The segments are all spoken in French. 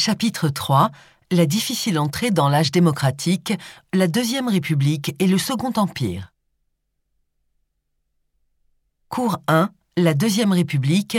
Chapitre 3. La difficile entrée dans l'âge démocratique, la Deuxième République et le Second Empire. Cours 1. La Deuxième République,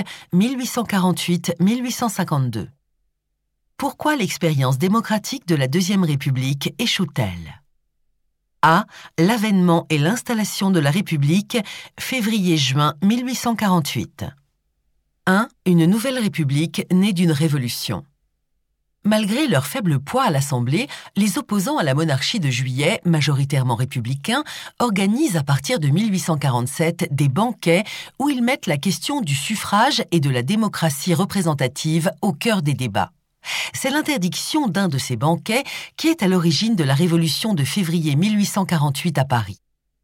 1848-1852. Pourquoi l'expérience démocratique de la Deuxième République échoue-t-elle? A. L'avènement et l'installation de la République, février-juin 1848. 1. Une nouvelle République née d'une révolution. Malgré leur faible poids à l'Assemblée, les opposants à la monarchie de Juillet, majoritairement républicains, organisent à partir de 1847 des banquets où ils mettent la question du suffrage et de la démocratie représentative au cœur des débats. C'est l'interdiction d'un de ces banquets qui est à l'origine de la Révolution de février 1848 à Paris.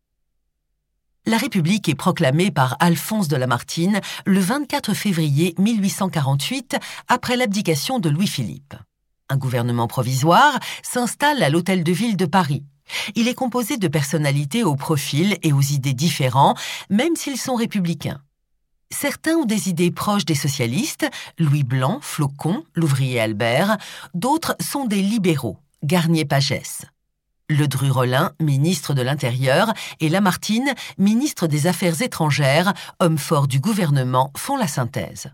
La République est proclamée par Alphonse de Lamartine le 24 février 1848 après l'abdication de Louis-Philippe. Un gouvernement provisoire s'installe à l'Hôtel de Ville de Paris. Il est composé de personnalités aux profils et aux idées différents, même s'ils sont républicains. Certains ont des idées proches des socialistes, Louis Blanc, Flocon, l'ouvrier Albert, d'autres sont des libéraux, Garnier-Pagès. Ledru-Rollin, ministre de l'Intérieur, et Lamartine, ministre des Affaires étrangères, homme fort du gouvernement, font la synthèse.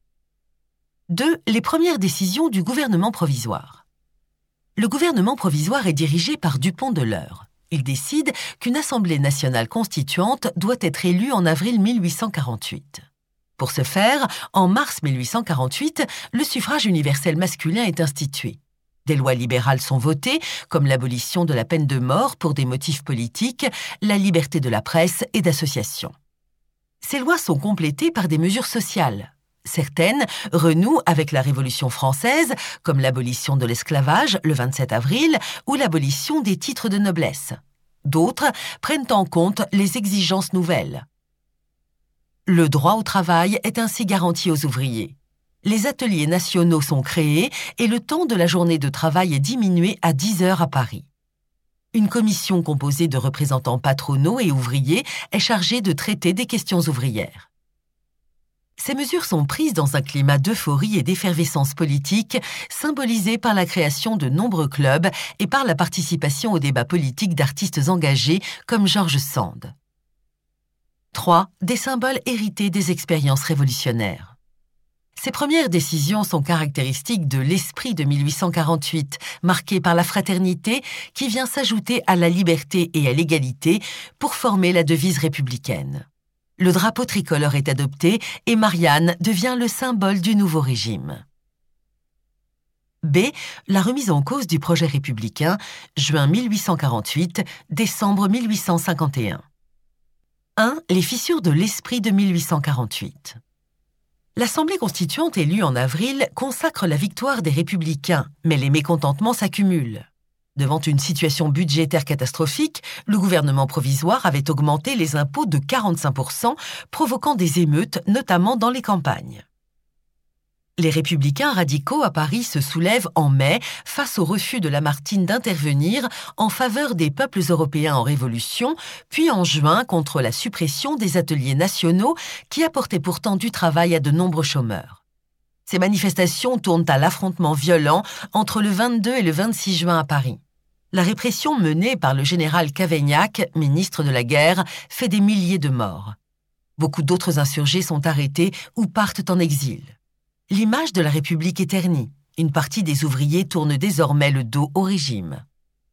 2. Les premières décisions du gouvernement provisoire. Le gouvernement provisoire est dirigé par Dupont de l'Eure. Il décide qu'une Assemblée nationale constituante doit être élue en avril 1848. Pour ce faire, en mars 1848, le suffrage universel masculin est institué. Des lois libérales sont votées, comme l'abolition de la peine de mort pour des motifs politiques, la liberté de la presse et d'association. Ces lois sont complétées par des mesures sociales. Certaines renouent avec la Révolution française, comme l'abolition de l'esclavage le 27 avril ou l'abolition des titres de noblesse. D'autres prennent en compte les exigences nouvelles. Le droit au travail est ainsi garanti aux ouvriers. Les ateliers nationaux sont créés et le temps de la journée de travail est diminué à 10 heures à Paris. Une commission composée de représentants patronaux et ouvriers est chargée de traiter des questions ouvrières. Ces mesures sont prises dans un climat d'euphorie et d'effervescence politique, symbolisé par la création de nombreux clubs et par la participation aux débats politiques d'artistes engagés comme George Sand. 3. Des symboles hérités des expériences révolutionnaires. Ces premières décisions sont caractéristiques de l'esprit de 1848, marqué par la fraternité qui vient s'ajouter à la liberté et à l'égalité pour former la devise républicaine. Le drapeau tricolore est adopté et Marianne devient le symbole du nouveau régime. B. La remise en cause du projet républicain, juin 1848, décembre 1851. 1. Les fissures de l'esprit de 1848. L'Assemblée constituante élue en avril consacre la victoire des républicains, mais les mécontentements s'accumulent. Devant une situation budgétaire catastrophique, le gouvernement provisoire avait augmenté les impôts de 45%, provoquant des émeutes, notamment dans les campagnes. Les républicains radicaux à Paris se soulèvent en mai face au refus de Lamartine d'intervenir en faveur des peuples européens en révolution, puis en juin contre la suppression des ateliers nationaux qui apportaient pourtant du travail à de nombreux chômeurs. Ces manifestations tournent à l'affrontement violent entre le 22 et le 26 juin à Paris. La répression menée par le général Cavaignac, ministre de la Guerre, fait des milliers de morts. Beaucoup d'autres insurgés sont arrêtés ou partent en exil. L'image de la République est ternie. Une partie des ouvriers tourne désormais le dos au régime.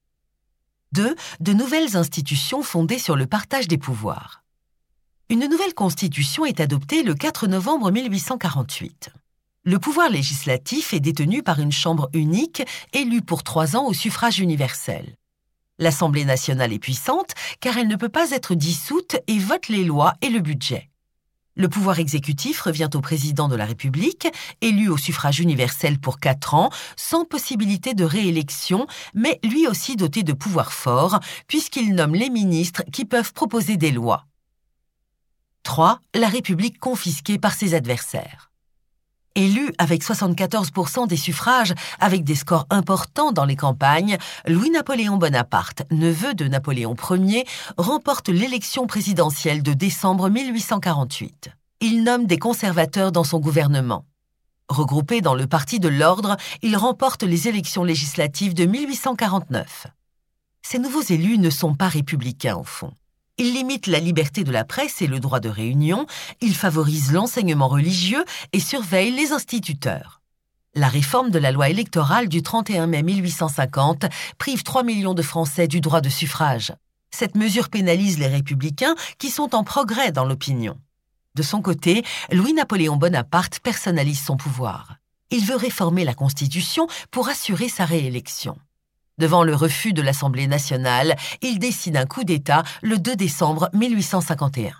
2. De nouvelles institutions fondées sur le partage des pouvoirs. Une nouvelle constitution est adoptée le 4 novembre 1848. Le pouvoir législatif est détenu par une chambre unique, élue pour 3 ans au suffrage universel. L'Assemblée nationale est puissante car elle ne peut pas être dissoute et vote les lois et le budget. Le pouvoir exécutif revient au président de la République, élu au suffrage universel pour 4 ans, sans possibilité de réélection, mais lui aussi doté de pouvoirs forts, puisqu'il nomme les ministres qui peuvent proposer des lois. 3. La République confisquée par ses adversaires. Élu avec 74% des suffrages, avec des scores importants dans les campagnes, Louis-Napoléon Bonaparte, neveu de Napoléon Ier, remporte l'élection présidentielle de décembre 1848. Il nomme des conservateurs dans son gouvernement. Regroupés dans le Parti de l'Ordre, ils remportent les élections législatives de 1849. Ces nouveaux élus ne sont pas républicains au fond. Ils limitent la liberté de la presse et le droit de réunion, ils favorisent l'enseignement religieux et surveillent les instituteurs. La réforme de la loi électorale du 31 mai 1850 prive 3 millions de Français du droit de suffrage. Cette mesure pénalise les républicains qui sont en progrès dans l'opinion. De son côté, Louis-Napoléon Bonaparte personnalise son pouvoir. Il veut réformer la Constitution pour assurer sa réélection. Devant le refus de l'Assemblée nationale, il décide un coup d'État le 2 décembre 1851.